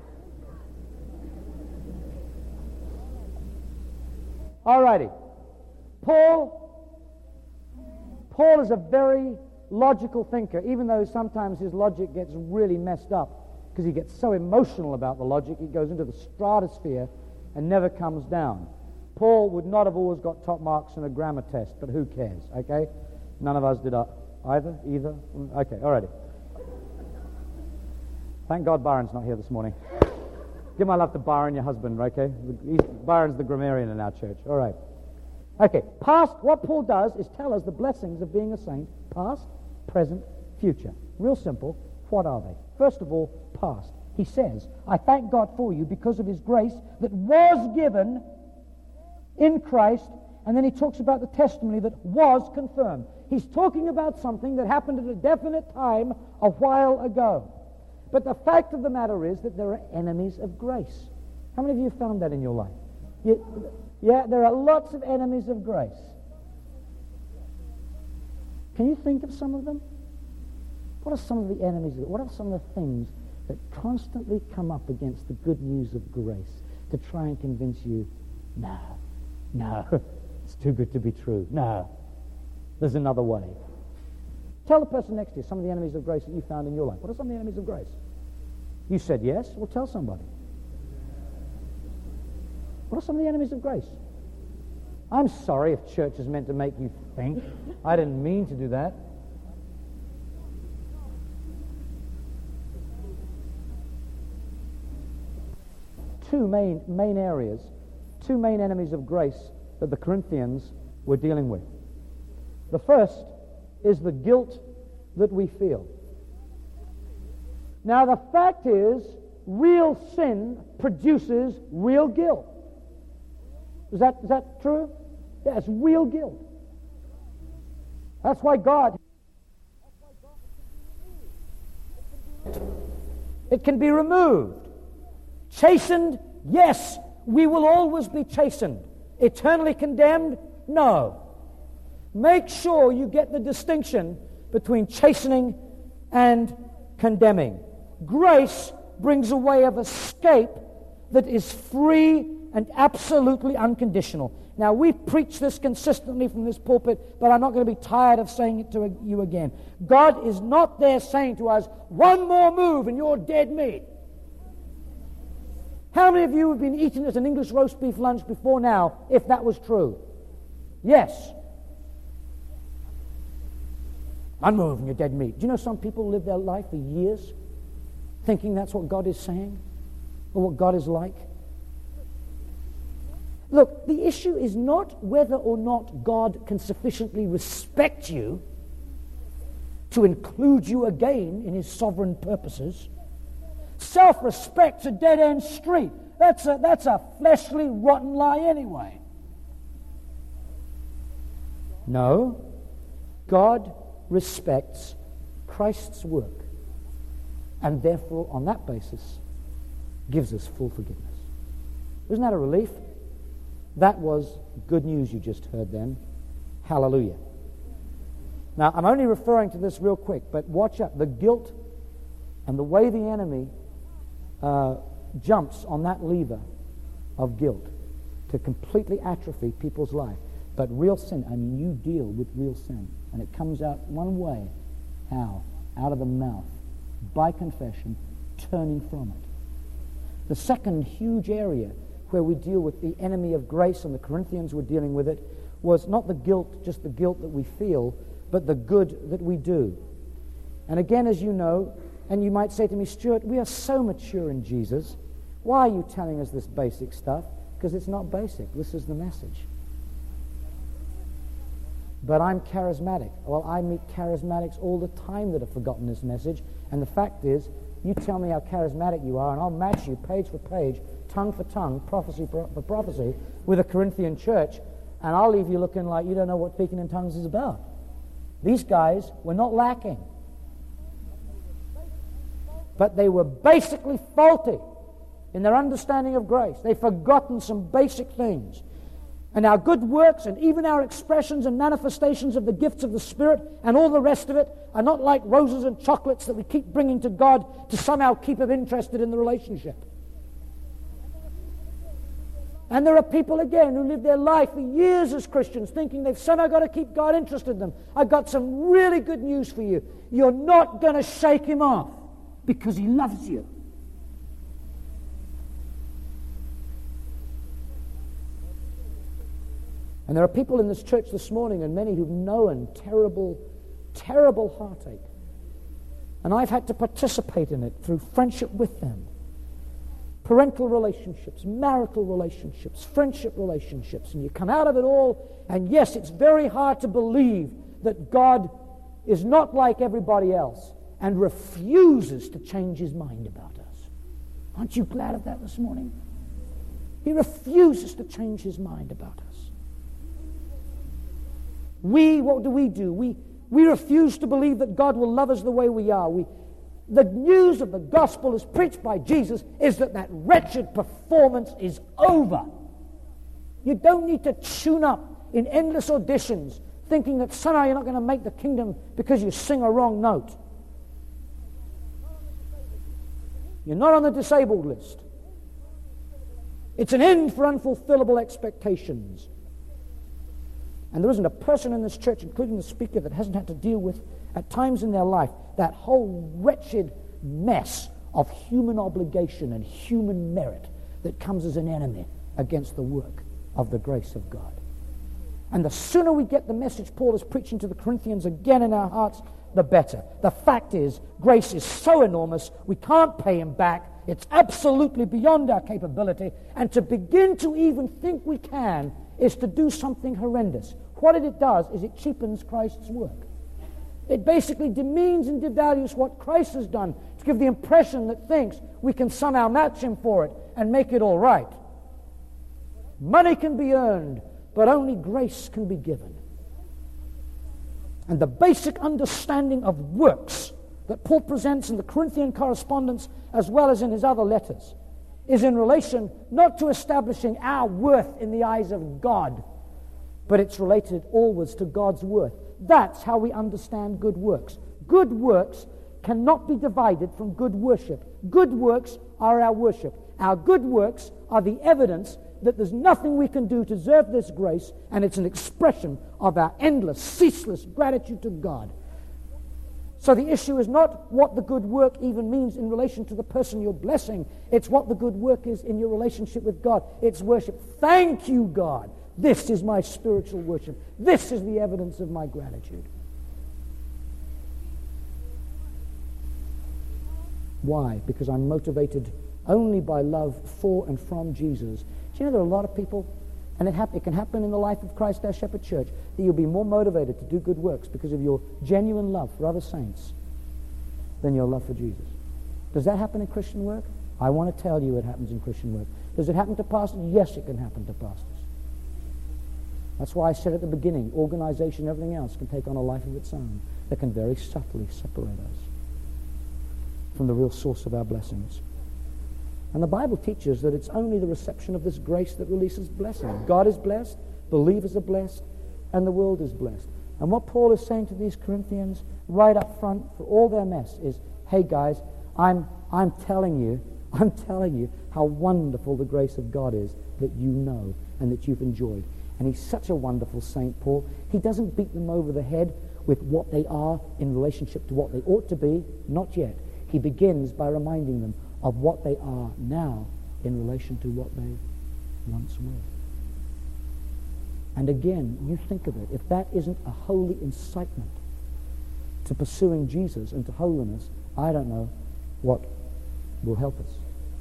Alrighty. Paul is a very logical thinker, even though sometimes his logic gets really messed up because he gets so emotional about the logic, he goes into the stratosphere and never comes down. Paul would not have always got top marks in a grammar test, but who cares, okay? None of us did either? Okay, alrighty. Thank God Byron's not here this morning. Give my love to Byron, your husband, okay? Byron's the grammarian in our church. All right. Okay, past, what Paul does is tell us the blessings of being a saint. Past, present, future. Real simple. What are they? First of all, past. He says, I thank God for you because of his grace that was given in Christ and then he talks about the testimony that was confirmed. He's talking about something that happened at a definite time a while ago. But the fact of the matter is that there are enemies of grace. How many of you have found that in your life? Yeah, there are lots of enemies of grace. Can you think of some of them? What are some of the enemies? What are some of the things that constantly come up against the good news of grace to try and convince you, no, it's too good to be true. No, there's another way. Tell the person next to you some of the enemies of grace that you found in your life. What are some of the enemies of grace? You said yes? Well, tell somebody. What are some of the enemies of grace? I'm sorry if church is meant to make you think. I didn't mean to do that. Two main areas, two main enemies of grace that the Corinthians were dealing with. The first is the guilt that we feel. Now the fact is, real sin produces real guilt. Is that true? Yeah, it's real guilt. That's why God... It can be removed. Chastened, yes, we will always be chastened. Eternally condemned, no. Make sure you get the distinction between chastening and condemning. Grace brings a way of escape that is free and absolutely unconditional. Now, we preach this consistently from this pulpit, but I'm not going to be tired of saying it to you again. God is not there saying to us, one more move and you're dead meat. How many of you have been eating as an English roast beef lunch before now, if that was true? Yes. One move and you're dead meat. Do you know some people live their life for years thinking that's what God is saying or what God is like? Look, the issue is not whether or not God can sufficiently respect you to include you again in his sovereign purposes. Self-respect's a dead-end street. That's a fleshly, rotten lie anyway. No, God respects Christ's work, and therefore, on that basis, gives us full forgiveness. Isn't that a relief? That was good news you just heard then. Hallelujah. Now, I'm only referring to this real quick, but watch out. The guilt and the way the enemy jumps on that lever of guilt to completely atrophy people's life. But real sin, I mean, you deal with real sin. And it comes out one way. How? Out of the mouth. By confession, turning from it. The second huge area where we deal with the enemy of grace, and the Corinthians were dealing with it, was not the guilt, just the guilt that we feel, but the good that we do. And again, as you know, and you might say to me, Stuart, we are so mature in Jesus. Why are you telling us this basic stuff? Because it's not basic. This is the message. But I'm charismatic. Well, I meet charismatics all the time that have forgotten this message. And the fact is, you tell me how charismatic you are, and I'll match you page for page, tongue for tongue, prophecy for prophecy, with a Corinthian church, and I'll leave you looking like you don't know what speaking in tongues is about. These guys were not lacking. But they were basically faulty in their understanding of grace. They've forgotten some basic things. And our good works and even our expressions and manifestations of the gifts of the Spirit and all the rest of it are not like roses and chocolates that we keep bringing to God to somehow keep him interested in the relationship. And there are people, again, who live their life for years as Christians thinking they've somehow got to keep God interested in them. I've got some really good news for you. You're not going to shake him off because he loves you. And there are people in this church this morning, and many who've known terrible, terrible heartache. And I've had to participate in it through friendship with them. Parental relationships, marital relationships, friendship relationships. And you come out of it all, and yes, it's very hard to believe that God is not like everybody else and refuses to change his mind about us. Aren't you glad of that this morning? He refuses to change his mind about us. What do? We refuse to believe that God will love us the way we are. The news of the gospel as preached by Jesus is that wretched performance is over. You don't need to tune up in endless auditions thinking that somehow you're not going to make the kingdom because you sing a wrong note. You're not on the disabled list. It's an end for unfulfillable expectations. And there isn't a person in this church, including the speaker, that hasn't had to deal with, at times in their life, that whole wretched mess of human obligation and human merit that comes as an enemy against the work of the grace of God. And the sooner we get the message Paul is preaching to the Corinthians again in our hearts, the better. The fact is, grace is so enormous, we can't pay him back. It's absolutely beyond our capability. And to begin to even think we can is to do something horrendous. What it does is it cheapens Christ's work. It basically demeans and devalues what Christ has done to give the impression that thinks we can somehow match him for it and make it all right. Money can be earned, but only grace can be given. And the basic understanding of works that Paul presents in the Corinthian correspondence as well as in his other letters is in relation not to establishing our worth in the eyes of God, but it's related always to God's worth. That's how we understand good works. Good works cannot be divided from good worship. Good works are our worship. Our good works are the evidence that there's nothing we can do to deserve this grace, and it's an expression of our endless, ceaseless gratitude to God. So the issue is not what the good work even means in relation to the person you're blessing. It's what the good work is in your relationship with God. It's worship. Thank you, God. This is my spiritual worship. This is the evidence of my gratitude. Why? Because I'm motivated only by love for and from Jesus. Do you know there are a lot of people, and it can happen in the life of Christ our Shepherd Church, that you'll be more motivated to do good works because of your genuine love for other saints than your love for Jesus. Does that happen in Christian work? I want to tell you it happens in Christian work. Does it happen to pastors? Yes, it can happen to pastors. That's why I said at the beginning, organization, everything else can take on a life of its own that can very subtly separate us from the real source of our blessings. And the Bible teaches that it's only the reception of this grace that releases blessing. God is blessed, believers are blessed, and the world is blessed. And what Paul is saying to these Corinthians right up front for all their mess is, hey guys, I'm telling you how wonderful the grace of God is that you know and that you've enjoyed. And he's such a wonderful saint, Paul. He doesn't beat them over the head with what they are in relationship to what they ought to be. Not yet. He begins by reminding them of what they are now in relation to what they once were. And again, you think of it. If that isn't a holy incitement to pursuing Jesus and to holiness, I don't know what will help us.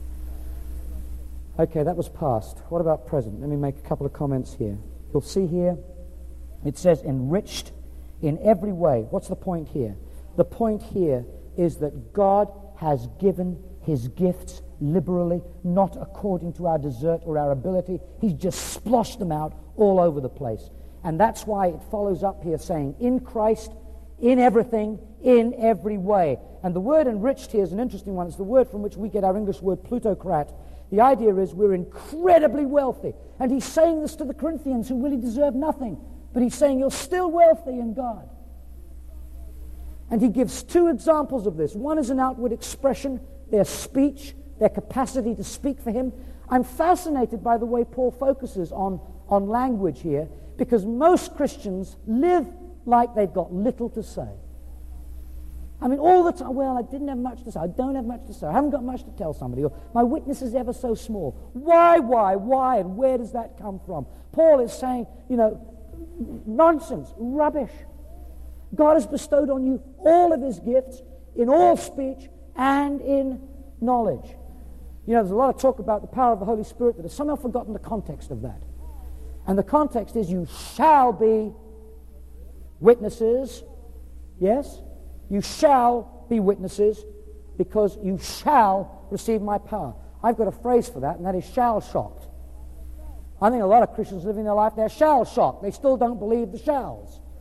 Okay, that was past. What about present? Let me make a couple of comments here. You'll see here, it says enriched in every way. What's the point here? The point here is that God has given his gifts liberally, not according to our desert or our ability. He's just sploshed them out all over the place. And that's why it follows up here saying, in Christ, in everything, in every way. And the word enriched here is an interesting one. It's the word from which we get our English word plutocrat. The idea is we're incredibly wealthy. And he's saying this to the Corinthians who really deserve nothing. But he's saying you're still wealthy in God. And he gives two examples of this. One is an outward expression, their speech, their capacity to speak for him. I'm fascinated by the way Paul focuses on language here, because most Christians live like they've got little to say. I mean, all the time, well, I didn't have much to say. I don't have much to say. I haven't got much to tell somebody. Or my witness is ever so small. Why, and where does that come from? Paul is saying, nonsense, rubbish. God has bestowed on you all of his gifts in all speech and in knowledge. There's a lot of talk about the power of the Holy Spirit that has somehow forgotten the context of that. And the context is you shall be witnesses. Yes? You shall be witnesses because you shall receive my power. I've got a phrase for that, and that is shall-shocked. I think a lot of Christians living their life, they're shall-shocked. They still don't believe the shalls.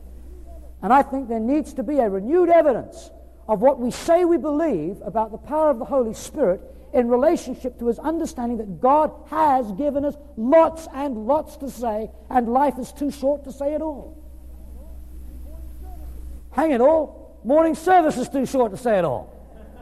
And I think there needs to be a renewed evidence of what we say we believe about the power of the Holy Spirit in relationship to his understanding that God has given us lots and lots to say, and life is too short to say it all. Hang it all, morning service is too short to say it all.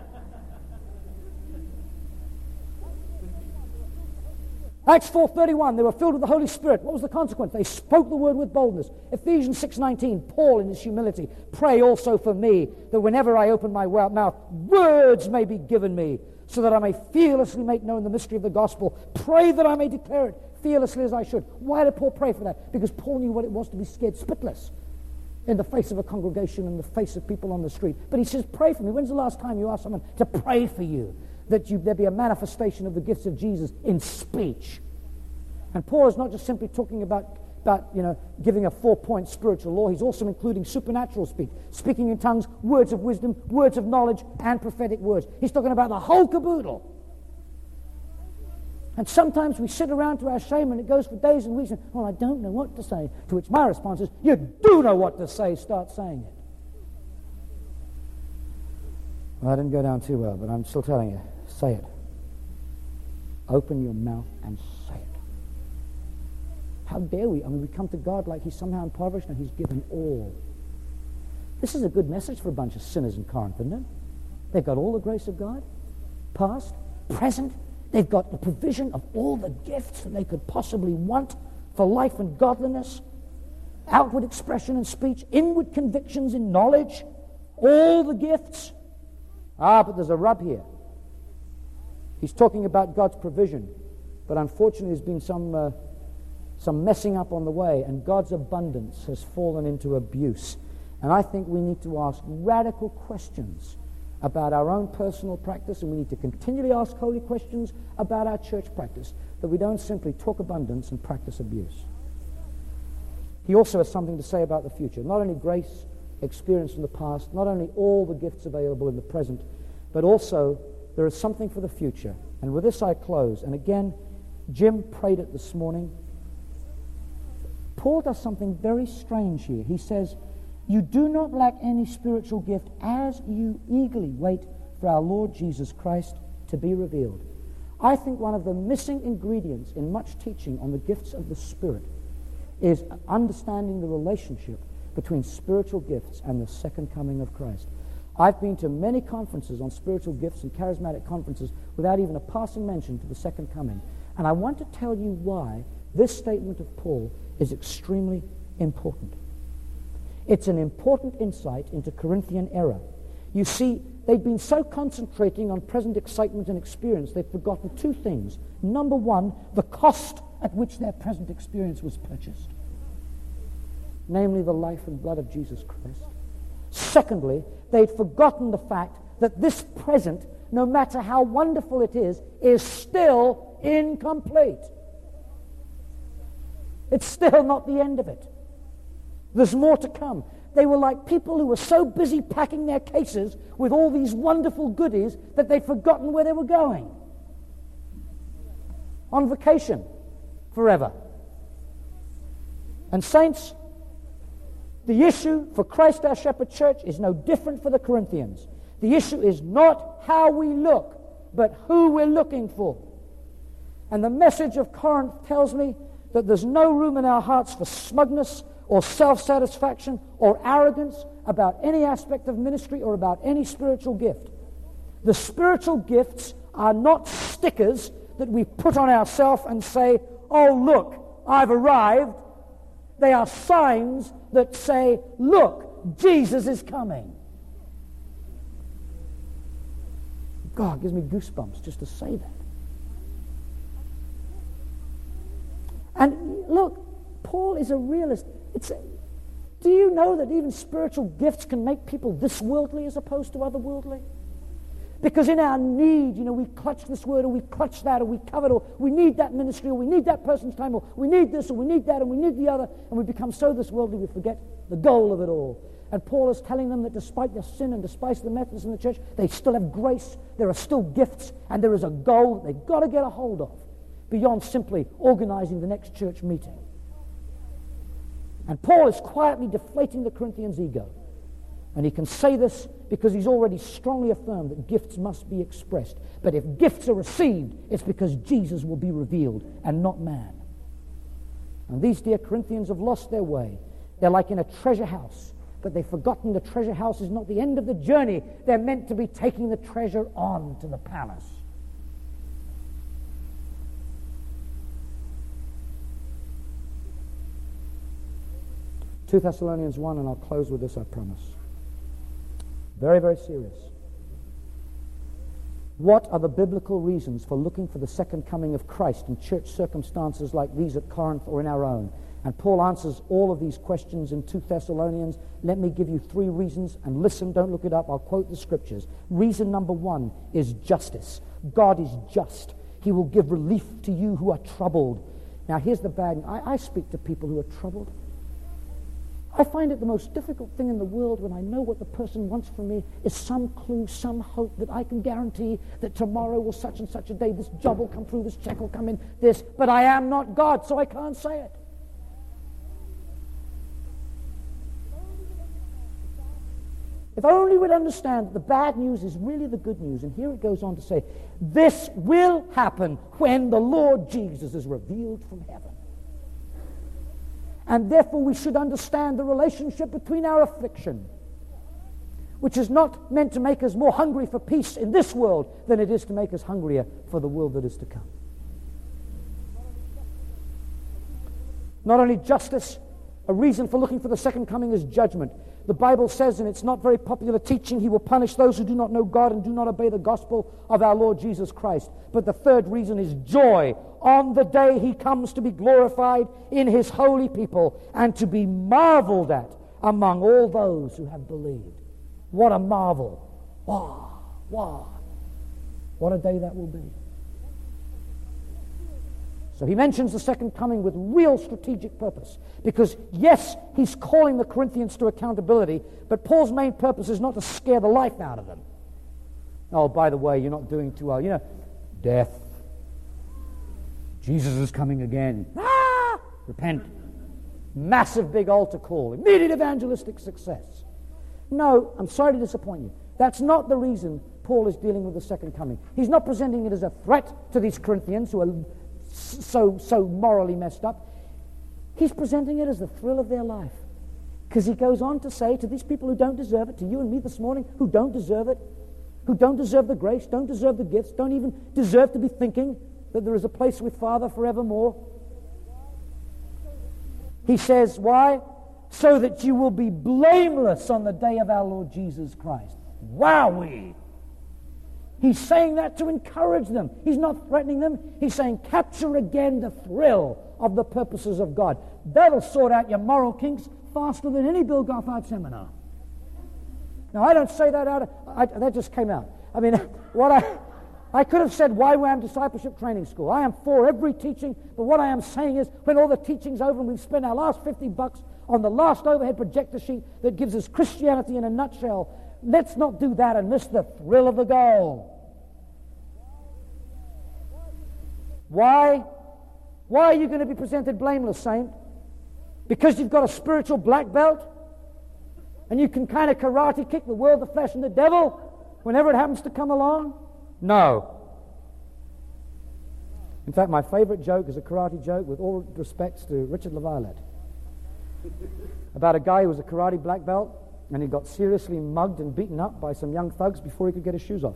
Acts 4:31, they were filled with the Holy Spirit. What was the consequence? They spoke the word with boldness. Ephesians 6:19, Paul in his humility, pray also for me that whenever I open my mouth, words may be given me, so that I may fearlessly make known the mystery of the gospel. Pray that I may declare it fearlessly as I should. Why did Paul pray for that? Because Paul knew what it was to be scared spitless in the face of a congregation, in the face of people on the street. But he says, pray for me. When's the last time you asked someone to pray for you? That there be a manifestation of the gifts of Jesus in speech. And Paul is not just simply talking about giving a 4-point spiritual law. He's also including supernatural speech, speaking in tongues, words of wisdom, words of knowledge, and prophetic words. He's talking about the whole caboodle. And sometimes we sit around to our shame, and it goes for days and weeks, and, well, I don't know what to say. To which my response is, you do know what to say, start saying it. Well, I didn't go down too well, but I'm still telling you. Say it. Open your mouth and say it. How dare we? I mean, we come to God like he's somehow impoverished and he's given all. This is a good message for a bunch of sinners in Corinth, isn't it? They've got all the grace of God, past, present. They've got the provision of all the gifts that they could possibly want for life and godliness, outward expression in speech, inward convictions in knowledge, all the gifts. But there's a rub here. He's talking about God's provision, but unfortunately there's been some messing up on the way, and God's abundance has fallen into abuse. And I think we need to ask radical questions about our own personal practice, and we need to continually ask holy questions about our church practice, that we don't simply talk abundance and practice abuse. He also has something to say about the future. Not only grace experienced in the past, not only all the gifts available in the present, but also there is something for the future. And with this I close. And again, Jim prayed it this morning. Paul does something very strange here. He says, you do not lack any spiritual gift as you eagerly wait for our Lord Jesus Christ to be revealed. I think one of the missing ingredients in much teaching on the gifts of the Spirit is understanding the relationship between spiritual gifts and the second coming of Christ. I've been to many conferences on spiritual gifts and charismatic conferences without even a passing mention to the second coming. And I want to tell you why this statement of Paul is extremely important. It's an important insight into Corinthian error. You see, they've been so concentrating on present excitement and experience, they've forgotten two things. Number one, the cost at which their present experience was purchased, namely the life and blood of Jesus Christ. Secondly, they'd forgotten the fact that this present, no matter how wonderful it is still incomplete. It's still not the end of it. There's more to come. They were like people who were so busy packing their cases with all these wonderful goodies that they'd forgotten where they were going. On vacation forever. And saints, the issue for Christ our Shepherd Church is no different for the Corinthians. The issue is not how we look, but who we're looking for. And the message of Corinth tells me that there's no room in our hearts for smugness or self-satisfaction or arrogance about any aspect of ministry or about any spiritual gift. The spiritual gifts are not stickers that we put on ourselves and say, oh, look, I've arrived. They are signs that say, look, Jesus is coming. God, it gives me goosebumps just to say that. And look, Paul is a realist. Do you know that even spiritual gifts can make people this worldly as opposed to otherworldly? Because in our need, we clutch this word or we clutch that or we covet or we need that ministry or we need that person's time or we need this or we need that and we need the other, and we become so this worldly we forget the goal of it all. And Paul is telling them that despite their sin and despite the Methodists in the church, they still have grace, there are still gifts, and there is a goal that they've got to get a hold of beyond simply organizing the next church meeting. And Paul is quietly deflating the Corinthians' ego. And he can say this because he's already strongly affirmed that gifts must be expressed. But if gifts are received, it's because Jesus will be revealed and not man. And these dear Corinthians have lost their way. They're like in a treasure house, but they've forgotten the treasure house is not the end of the journey. They're meant to be taking the treasure on to the palace. Two Thessalonians 1, and I'll close with this, I promise. Very, very serious. What are the biblical reasons for looking for the second coming of Christ in church circumstances like these at Corinth or in our own? And Paul answers all of these questions in 2 Thessalonians. Let me give you 3 reasons, and listen, don't look it up, I'll quote the scriptures. Reason number 1 is justice. God is just. He will give relief to you who are troubled. Now here's the bad. I speak to people who are troubled. I find it the most difficult thing in the world when I know what the person wants from me is some clue, some hope that I can guarantee that tomorrow or such and such a day this job will come through, this check will come in, this, but I am not God, so I can't say it. If only we'd understand that the bad news is really the good news. And here it goes on to say, this will happen when the Lord Jesus is revealed from heaven. And therefore we should understand the relationship between our affliction, which is not meant to make us more hungry for peace in this world than it is to make us hungrier for the world that is to come. Not only justice, a reason for looking for the second coming is judgment. The Bible says, and it's not very popular teaching, he will punish those who do not know God and do not obey the gospel of our Lord Jesus Christ. But the third reason is joy on the day he comes to be glorified in his holy people and to be marveled at among all those who have believed. What a marvel. Wow, wow. What a day that will be. So he mentions the second coming with real strategic purpose. Because, yes, he's calling the Corinthians to accountability, but Paul's main purpose is not to scare the life out of them. Oh, by the way, you're not doing too well. You know, death. Jesus is coming again. Ah! Repent. Massive big altar call. Immediate evangelistic success. No, I'm sorry to disappoint you. That's not the reason Paul is dealing with the second coming. He's not presenting it as a threat to these Corinthians who are so morally messed up. He's presenting it as the thrill of their life. Because he goes on to say to these people who don't deserve it, to you and me this morning, who don't deserve it, who don't deserve the grace, don't deserve the gifts, don't even deserve to be thinking that there is a place with Father forevermore. He says, why? So that you will be blameless on the day of our Lord Jesus Christ. Wowee! He's saying that to encourage them. He's not threatening them. He's saying, capture again the thrill of the purposes of God. That'll sort out your moral kinks faster than any Bill Gothard seminar. Now, I don't say that that just came out. I mean, I could have said YWAM Discipleship Training School. I am for every teaching, but what I am saying is when all the teaching's over and we've spent our last $50 on the last overhead projector sheet that gives us Christianity in a nutshell, let's not do that and miss the thrill of the goal. Why? Why are you going to be presented blameless, saint? Because you've got a spiritual black belt? And you can kind of karate kick the world, the flesh, and the devil whenever it happens to come along? No. In fact, my favorite joke is a karate joke, with all respects to Richard LaViolette, about a guy who was a karate black belt, and he got seriously mugged and beaten up by some young thugs before he could get his shoes off.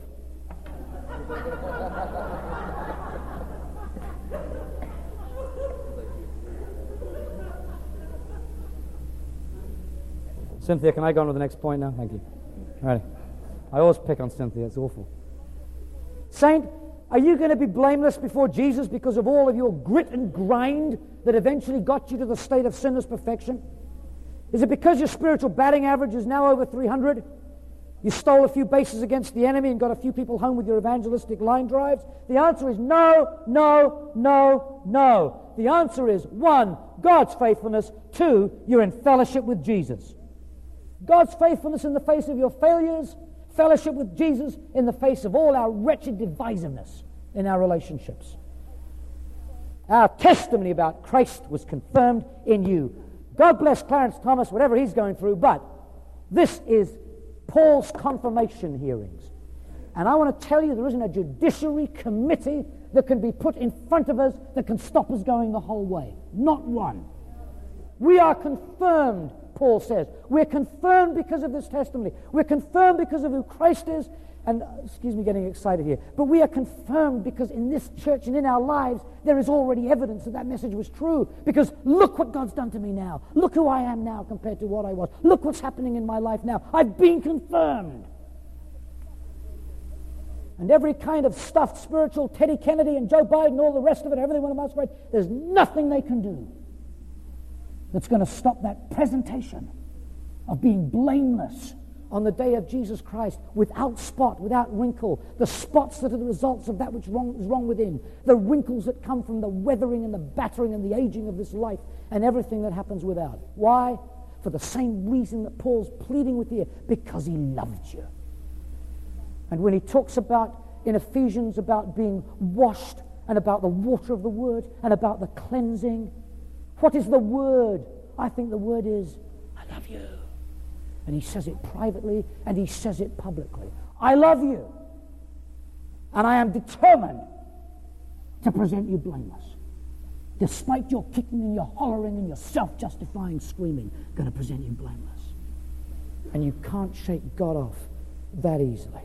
Cynthia, can I go on to the next point now? Thank you. All right. I always pick on Cynthia. It's awful. Saint, are you going to be blameless before Jesus because of all of your grit and grind that eventually got you to the state of sinless perfection? Is it because your spiritual batting average is now over 300? You stole a few bases against the enemy and got a few people home with your evangelistic line drives? The answer is no, no, no, no. The answer is 1, God's faithfulness. 2, you're in fellowship with Jesus. God's faithfulness in the face of your failures, fellowship with Jesus in the face of all our wretched divisiveness in our relationships. Our testimony about Christ was confirmed in you. God bless Clarence Thomas, whatever he's going through, but this is Paul's confirmation hearings. And I want to tell you, there isn't a judiciary committee that can be put in front of us that can stop us going the whole way. Not one. We are confirmed, Paul says. We're confirmed because of this testimony. We're confirmed because of who Christ is. And, excuse me getting excited here, but we are confirmed because in this church and in our lives, there is already evidence that that message was true. Because look what God's done to me now. Look who I am now compared to what I was. Look what's happening in my life now. I've been confirmed. And every kind of stuffed spiritual Teddy Kennedy and Joe Biden and all the rest of it, everything one else, there's nothing they can do that's going to stop that presentation of being blameless on the day of Jesus Christ, without spot, without wrinkle, the spots that are the results of that which is wrong within, the wrinkles that come from the weathering and the battering and the aging of this life, and everything that happens without. Why? For the same reason that Paul's pleading with you, because he loved you. And when he talks about, in Ephesians, about being washed, and about the water of the Word, and about the cleansing, what is the Word? I think the Word is, I love you. And he says it privately, and he says it publicly. I love you, and I am determined to present you blameless. Despite your kicking and your hollering and your self-justifying screaming, I'm going to present you blameless. And you can't shake God off that easily.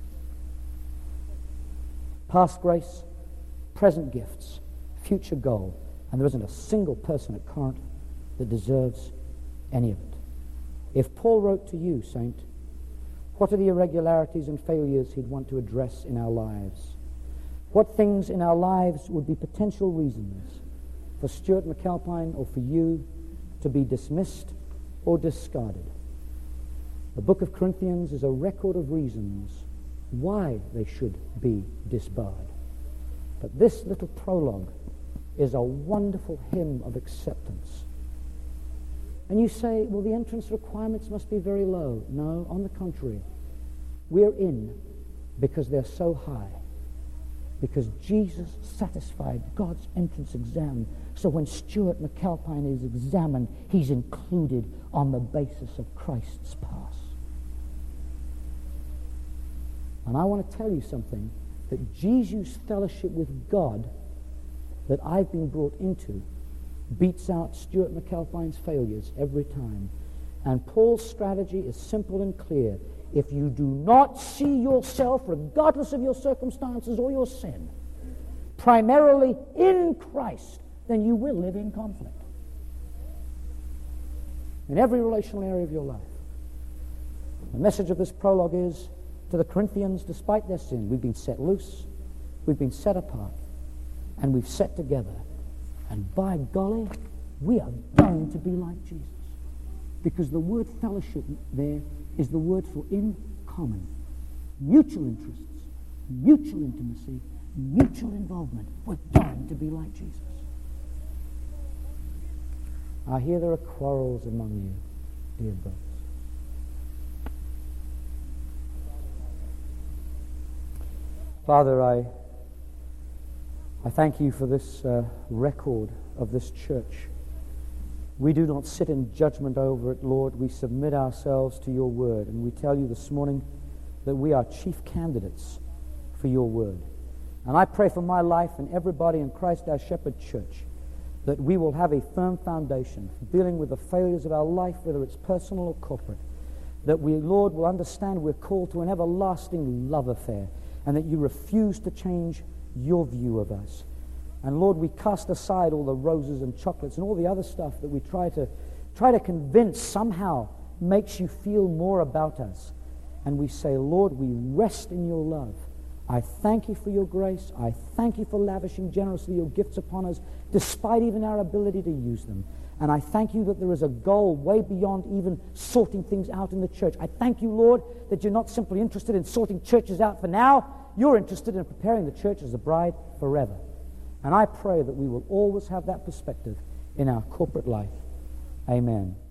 Past grace, present gifts, future goal, and there isn't a single person at Corinth that deserves any of it. If Paul wrote to you, saint, what are the irregularities and failures he'd want to address in our lives? What things in our lives would be potential reasons for Stuart McAlpine or for you to be dismissed or discarded? The book of Corinthians is a record of reasons why they should be disbarred. But this little prologue is a wonderful hymn of acceptance. And you say, well, the entrance requirements must be very low. No, on the contrary. We're in because they're so high. Because Jesus satisfied God's entrance exam. So when Stuart McAlpine is examined, he's included on the basis of Christ's pass. And I want to tell you something, that Jesus' fellowship with God that I've been brought into beats out Stuart McAlpine's failures every time. And Paul's strategy is simple and clear. If you do not see yourself, regardless of your circumstances or your sin, primarily in Christ, then you will live in conflict. In every relational area of your life. The message of this prologue is, to the Corinthians, despite their sin, we've been set loose, we've been set apart, and we've set together. And by golly, we are going to be like Jesus. Because the word fellowship there is the word for in common. Mutual interests, mutual intimacy, mutual involvement. We're going to be like Jesus. I hear there are quarrels among you, dear brothers. Father, I thank you for this record of this church. We do not sit in judgment over it, Lord. We submit ourselves to your word. And we tell you this morning that we are chief candidates for your word. And I pray for my life and everybody in Christ our Shepherd Church that we will have a firm foundation for dealing with the failures of our life, whether it's personal or corporate. That we, Lord, will understand we're called to an everlasting love affair, and that you refuse to change your view of us. And Lord, we cast aside all the roses and chocolates and all the other stuff that we try to convince somehow makes you feel more about us. And we say, Lord, we rest in your love. I thank you for your grace. I thank you for lavishing generously your gifts upon us, despite even our ability to use them. And I thank you that there is a goal way beyond even sorting things out in the church. I thank you, Lord, that you're not simply interested in sorting churches out for now. You're interested in preparing the church as a bride forever. And I pray that we will always have that perspective in our corporate life. Amen.